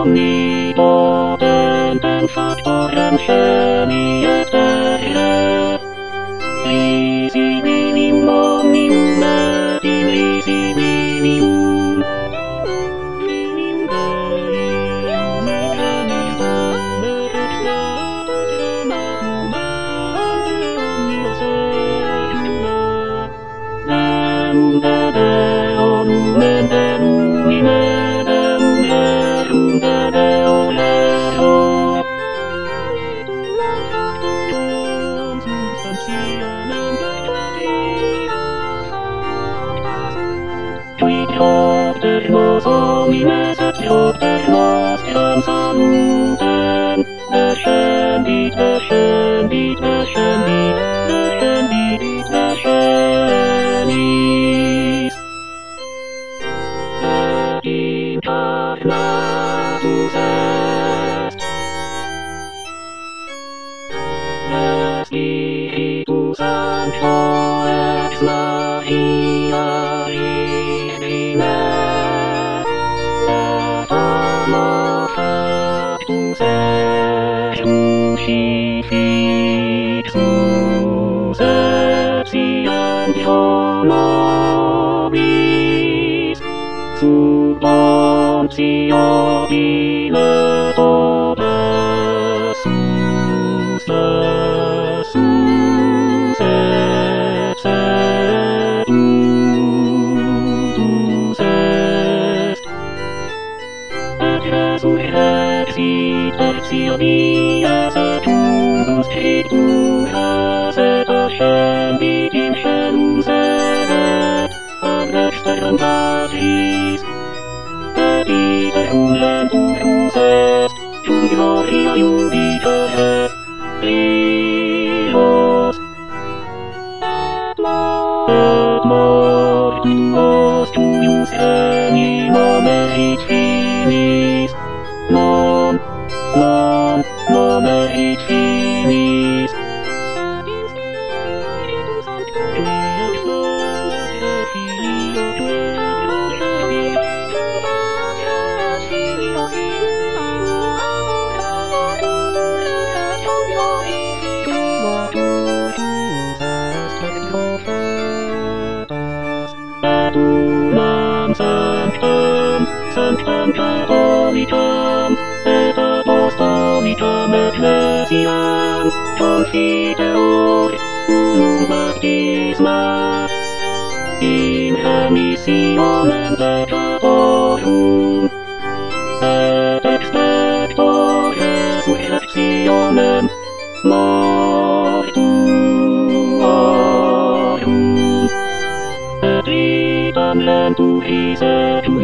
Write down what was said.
omnipotentem factorem scemi et terre. Risibilium omnium et irrisibilium. Filium Deium et Christum et extratum omnium secula. Deum de Deum et Deum in Deum Rerum de Deo Leo. Factum substantiam et Qui propter nos homines et propter nostrand salutem, descendit, descendit, descendit, descendit, descendis. Et incarnatus est Spiritus Sancto ex Maria Virgine, et homo factus est crucifixus et scientio nobis, sub Pontio Pilato Dessus, Dessus et sedutus est, et resurrexit tertia dies et unus scripturas et ascendit in celus et ad dexteram Patris, et iter ungenturus est, cum gloria iudices Ios, et mortuos tuius reminam erit finis, non erit finis. Unam sanctam, sanctam catholicam, et apostolicam ecclesiam, confiteor, unum baptisma, in remissionem peccatorum, et expector resurrectionem mortuorum, et vitam lenturis et